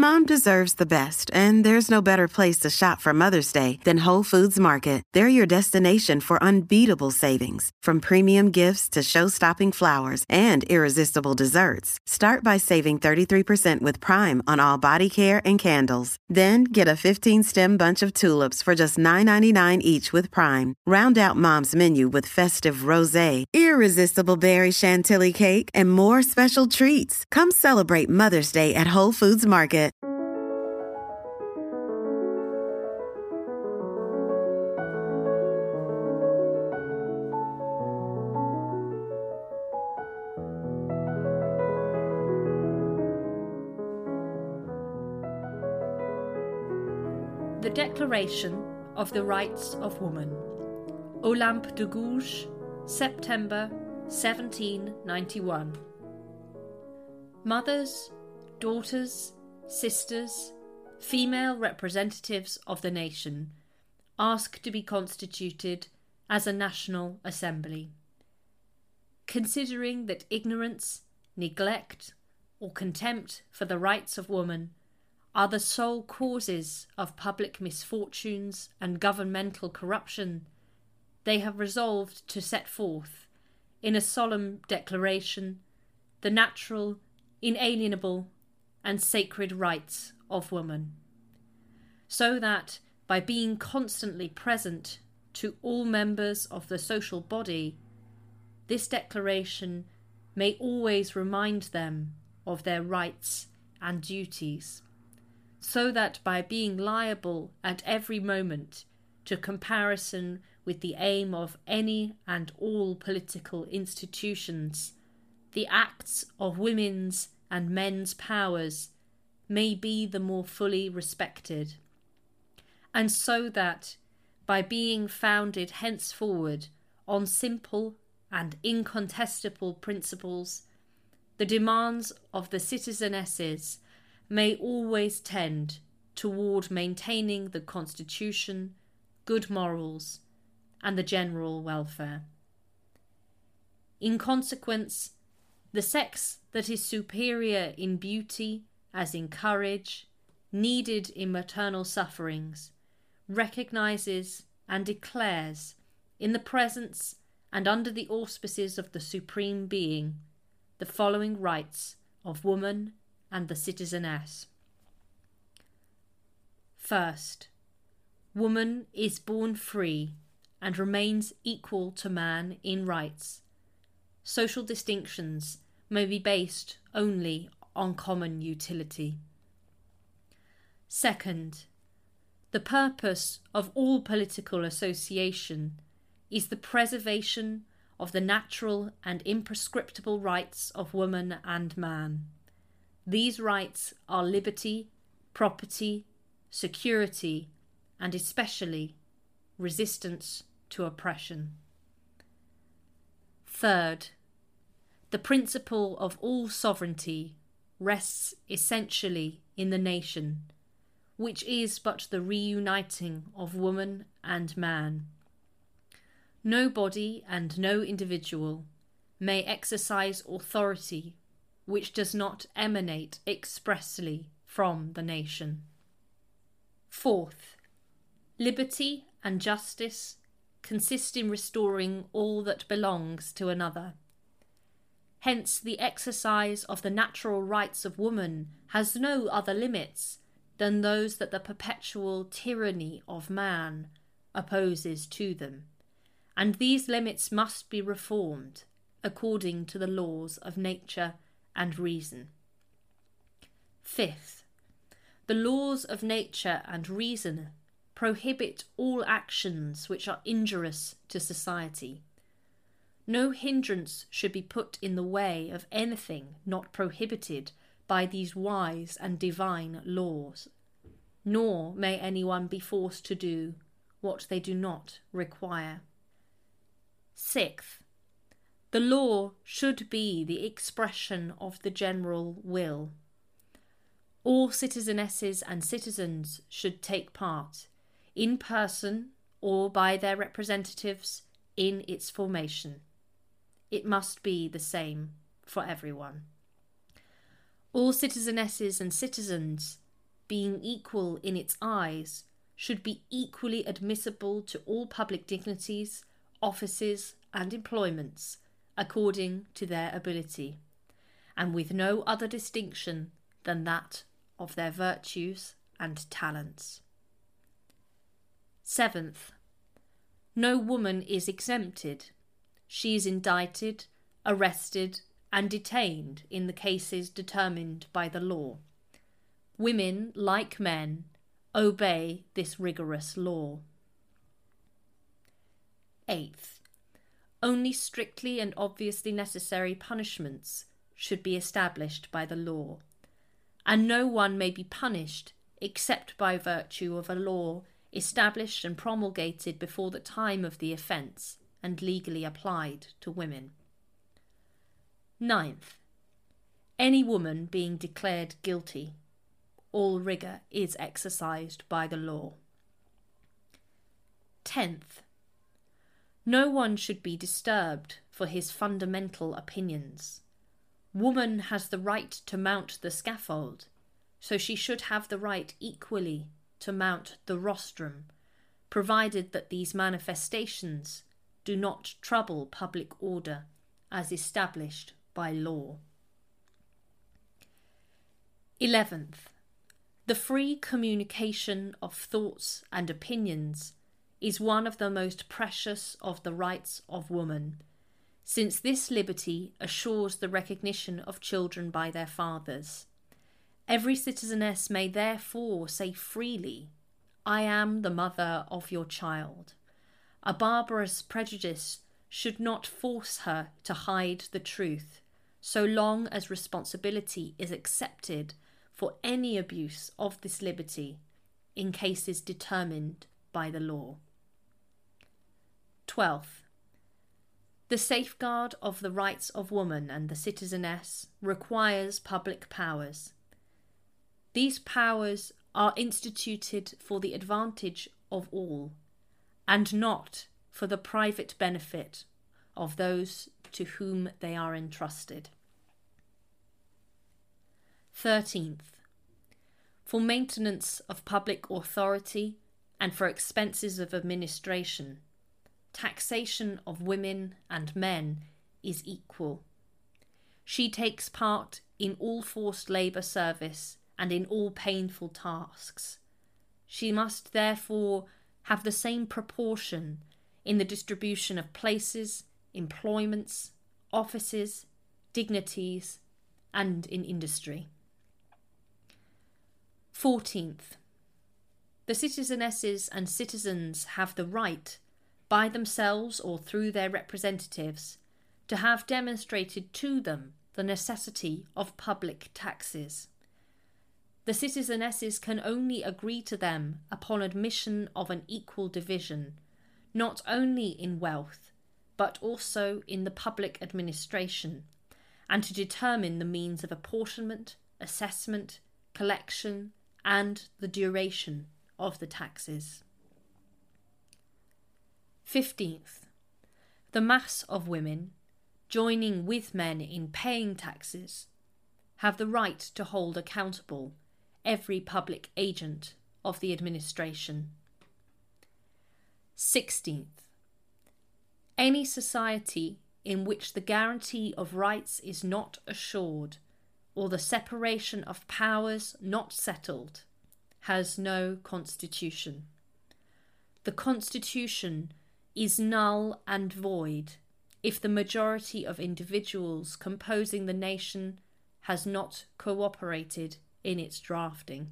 Mom deserves the best, and there's no better place to shop for Mother's Day than Whole Foods Market. They're your destination for unbeatable savings, from premium gifts to show-stopping flowers and irresistible desserts. Start by saving 33% with Prime on all body care and candles. Then get a 15-stem bunch of tulips for just $9.99 each with Prime. Round out Mom's menu with festive rosé, irresistible berry chantilly cake, and more special treats. Come celebrate Mother's Day at Whole Foods Market. The Declaration of the Rights of Woman. Olympe de Gouges, September 1791. Mothers, daughters, sisters, female representatives of the nation, ask to be constituted as a National Assembly. Considering that ignorance, neglect, or contempt for the rights of woman are the sole causes of public misfortunes and governmental corruption, they have resolved to set forth, in a solemn declaration, the natural, inalienable, and sacred rights of woman, so that, by being constantly present to all members of the social body, this declaration may always remind them of their rights and duties, so that by being liable at every moment to comparison with the aim of any and all political institutions, the acts of women's and men's powers may be the more fully respected, and so that, by being founded henceforward on simple and incontestable principles, the demands of the citizenesses may always tend toward maintaining the constitution, good morals, and the general welfare. In consequence, the sex that is superior in beauty as in courage, needed in maternal sufferings, recognizes and declares, in the presence and under the auspices of the Supreme Being, the following rights of woman and the citizeness. First, woman is born free and remains equal to man in rights. Social distinctions may be based only on common utility. Second, the purpose of all political association is the preservation of the natural and imprescriptible rights of woman and man. These rights are liberty, property, security, and especially resistance to oppression. Third, the principle of all sovereignty rests essentially in the nation, which is but the reuniting of woman and man. No body and no individual may exercise authority which does not emanate expressly from the nation. Fourth, liberty and justice consist in restoring all that belongs to another. Hence, the exercise of the natural rights of woman has no other limits than those that the perpetual tyranny of man opposes to them, and these limits must be reformed according to the laws of nature and reason. Fifth, the laws of nature and reason prohibit all actions which are injurious to society. No hindrance should be put in the way of anything not prohibited by these wise and divine laws, nor may anyone be forced to do what they do not require. Sixth, the law should be the expression of the general will. All citizenesses and citizens should take part, in person or by their representatives, in its formation. It must be the same for everyone. All citizenesses and citizens being equal in its eyes, should be equally admissible to all public dignities, offices, and employments, according to their ability, and with no other distinction than that of their virtues and talents. 7th, no woman is exempted. She is indicted, arrested, and detained in the cases determined by the law. Women, like men, obey this rigorous law. 8th, only strictly and obviously necessary punishments should be established by the law, and no one may be punished except by virtue of a law established and promulgated before the time of the offence and legally applied to women. 9th, any woman being declared guilty, all rigour is exercised by the law. 10th, no one should be disturbed for his fundamental opinions. Woman has the right to mount the scaffold, so she should have the right equally to mount the rostrum, provided that these manifestations do not trouble public order as established by law. 11th, the free communication of thoughts and opinions is one of the most precious of the rights of woman, since this liberty assures the recognition of children by their fathers. Every citizeness may therefore say freely, "I am the mother of your child." A barbarous prejudice should not force her to hide the truth, so long as responsibility is accepted for any abuse of this liberty in cases determined by the law. 12th, the safeguard of the rights of woman and the citizeness requires public powers. These powers are instituted for the advantage of all, and not for the private benefit of those to whom they are entrusted. 13th, for maintenance of public authority and for expenses of administration, taxation of women and men is equal. She takes part in all forced labour service and in all painful tasks. She must therefore have the same proportion in the distribution of places, employments, offices, dignities, and in industry. 14th, the citizenesses and citizens have the right, by themselves or through their representatives, to have demonstrated to them the necessity of public taxes. The citizenesses can only agree to them upon admission of an equal division, not only in wealth, but also in the public administration, and to determine the means of apportionment, assessment, collection, and the duration of the taxes. 15th, the mass of women, joining with men in paying taxes, have the right to hold accountable every public agent of the administration. 16th, any society in which the guarantee of rights is not assured, or the separation of powers not settled, has no constitution. The constitution is null and void if the majority of individuals composing the nation has not cooperated in its drafting.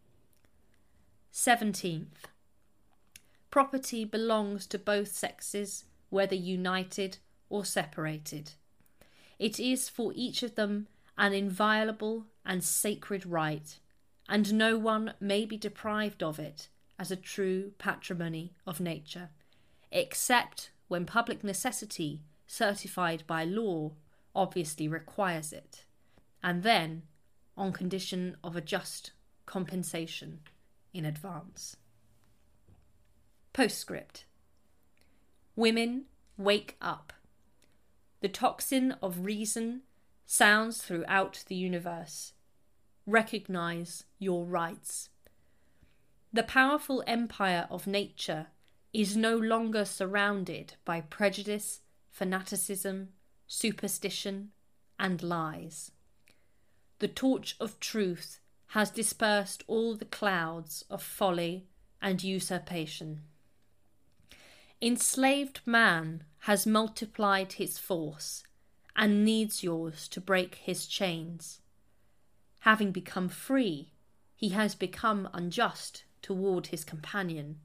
17th, property belongs to both sexes, whether united or separated. It is for each of them an inviolable and sacred right, and no one may be deprived of it as a true patrimony of nature, except when public necessity, certified by law, obviously requires it, and then on condition of a just compensation in advance. Postscript. Women, wake up. The tocsin of reason sounds throughout the universe. recognize your rights. The powerful empire of nature is no longer surrounded by prejudice, fanaticism, superstition, and lies. The torch of truth has dispersed all the clouds of folly and usurpation. Enslaved man has multiplied his force and needs yours to break his chains. Having become free, he has become unjust toward his companion.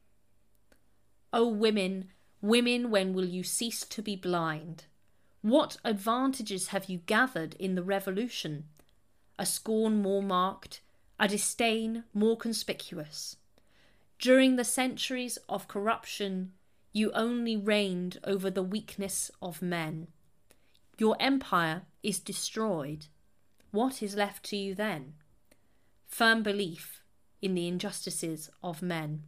O women, women, when will you cease to be blind? What advantages have you gathered in the revolution? A scorn more marked, a disdain more conspicuous. During the centuries of corruption, you only reigned over the weakness of men. Your empire is destroyed. What is left to you then? Firm belief in the injustices of men.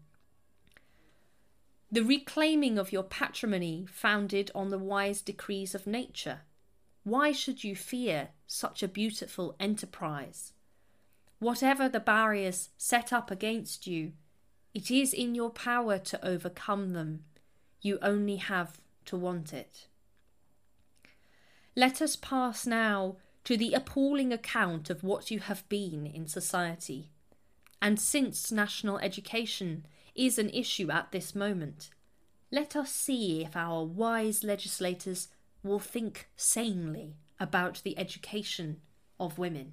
The reclaiming of your patrimony founded on the wise decrees of nature. Why should you fear such a beautiful enterprise? Whatever the barriers set up against you, it is in your power to overcome them. You only have to want it. Let us pass now to the appalling account of what you have been in society. And since national education is an issue at this moment, let us see if our wise legislators will think sanely about the education of women.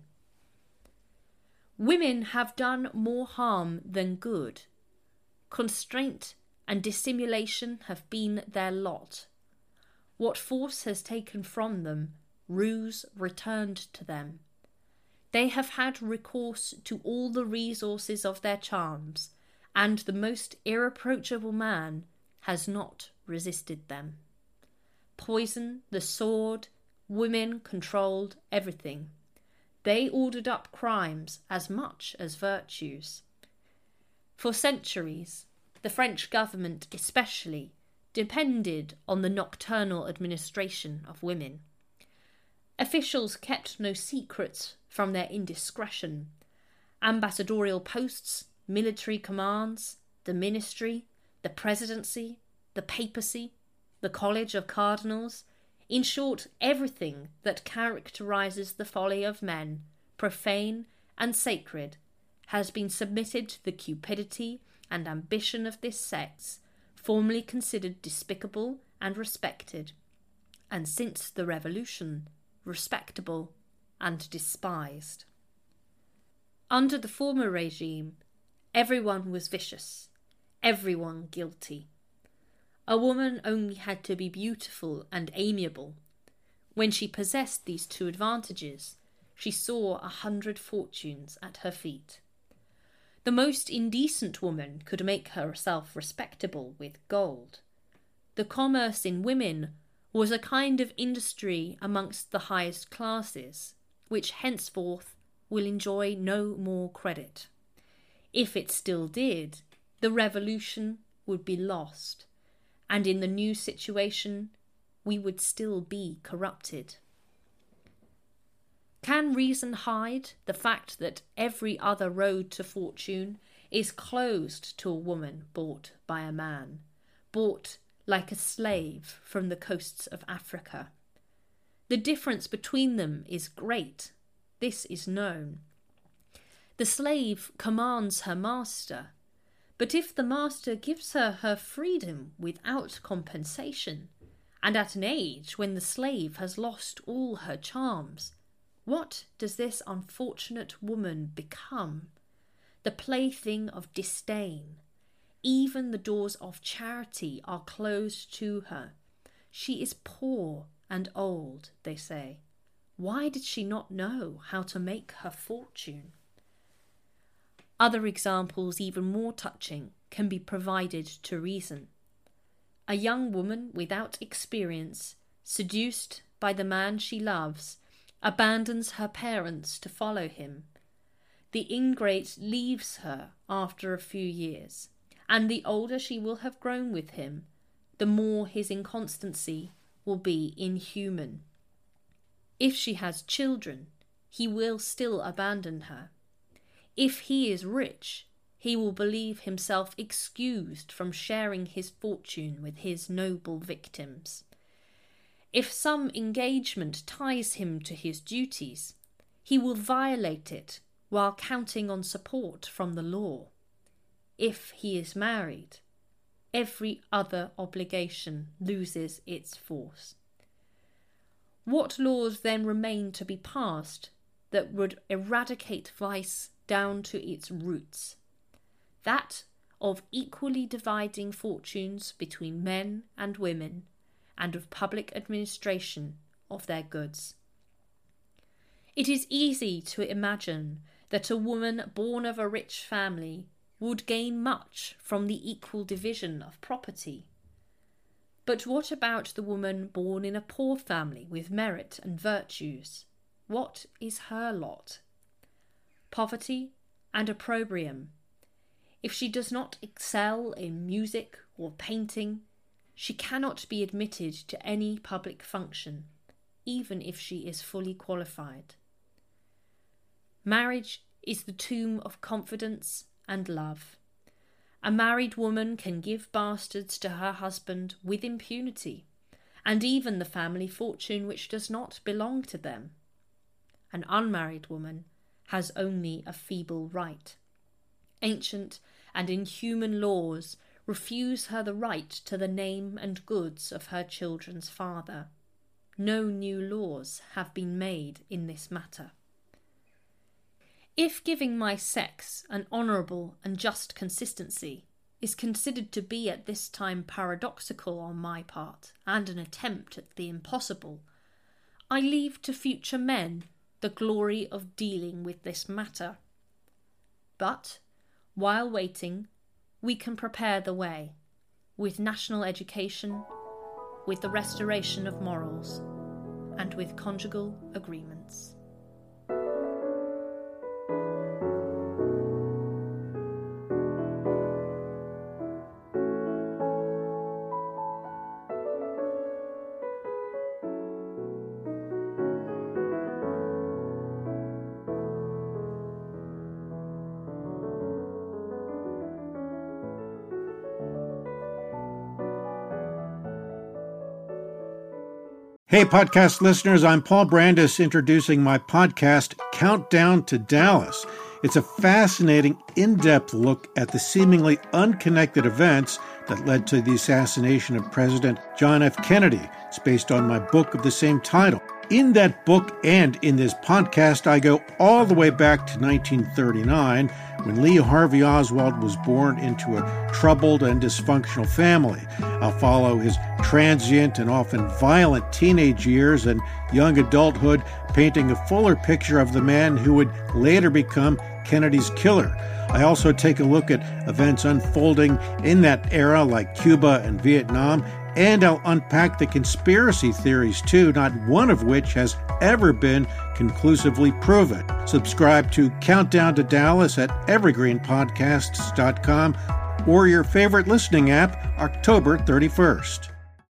Women have done more harm than good. Constraint and dissimulation have been their lot. What force has taken from them, ruse returned to them. They have had recourse to all the resources of their charms, and the most irreproachable man has not resisted them. Poison, the sword, women controlled everything. They ordered up crimes as much as virtues. For centuries, the French government especially depended on the nocturnal administration of women. Officials kept no secrets from their indiscretion. Ambassadorial posts, military commands, the ministry, the presidency, the papacy, the college of cardinals, in short, everything that characterises the folly of men, profane and sacred, has been submitted to the cupidity and ambition of this sex, formerly considered despicable and respected, and since the Revolution, respectable and despised. Under the former regime, everyone was vicious, everyone guilty. A woman only had to be beautiful and amiable. When she possessed these two advantages, she saw 100 fortunes at her feet. The most indecent woman could make herself respectable with gold. The commerce in women was a kind of industry amongst the highest classes, which henceforth will enjoy no more credit. If it still did, the revolution would be lost, and in the new situation we would still be corrupted. Can reason hide the fact that every other road to fortune is closed to a woman bought by a man, bought like a slave from the coasts of Africa? The difference between them is great. This is known. The slave commands her master, but if the master gives her her freedom without compensation, and at an age when the slave has lost all her charms, what does this unfortunate woman become? The plaything of disdain. Even the doors of charity are closed to her. She is poor and old, they say. Why did she not know how to make her fortune? Other examples, even more touching, can be provided to reason. A young woman without experience, seduced by the man she loves, abandons her parents to follow him. The ingrate leaves her after a few years, and the older she will have grown with him, the more his inconstancy will be inhuman. If she has children, he will still abandon her. If he is rich, he will believe himself excused from sharing his fortune with his noble victims. If some engagement ties him to his duties, he will violate it while counting on support from the law. If he is married, every other obligation loses its force. What laws then remain to be passed that would eradicate vice down to its roots? That of equally dividing fortunes between men and women, and of public administration of their goods. It is easy to imagine that a woman born of a rich family would gain much from the equal division of property. But what about the woman born in a poor family with merit and virtues? What is her lot? Poverty and opprobrium. If she does not excel in music or painting, she cannot be admitted to any public function, even if she is fully qualified. Marriage is the tomb of confidence and love. A married woman can give bastards to her husband with impunity, and even the family fortune which does not belong to them. An unmarried woman has only a feeble right. Ancient and inhuman laws refuse her the right to the name and goods of her children's father. No new laws have been made in this matter. If giving my sex an honourable and just consistency is considered to be at this time paradoxical on my part and an attempt at the impossible, I leave to future men the glory of dealing with this matter. But, while waiting, we can prepare the way, with national education, with the restoration of morals, and with conjugal agreements. Hey, podcast listeners, I'm Paul Brandis introducing my podcast, Countdown to Dallas. It's a fascinating, in-depth look at the seemingly unconnected events that led to the assassination of President John F. Kennedy. It's based on my book of the same title. In that book and in this podcast, I go all the way back to 1939, when Lee Harvey Oswald was born into a troubled and dysfunctional family. I'll follow his transient and often violent teenage years and young adulthood, painting a fuller picture of the man who would later become Kennedy's killer. I also take a look at events unfolding in that era, like Cuba and Vietnam, and I'll unpack the conspiracy theories too, not one of which has ever been conclusively proven. Subscribe to Countdown to Dallas at evergreenpodcasts.com or your favorite listening app, October 31st.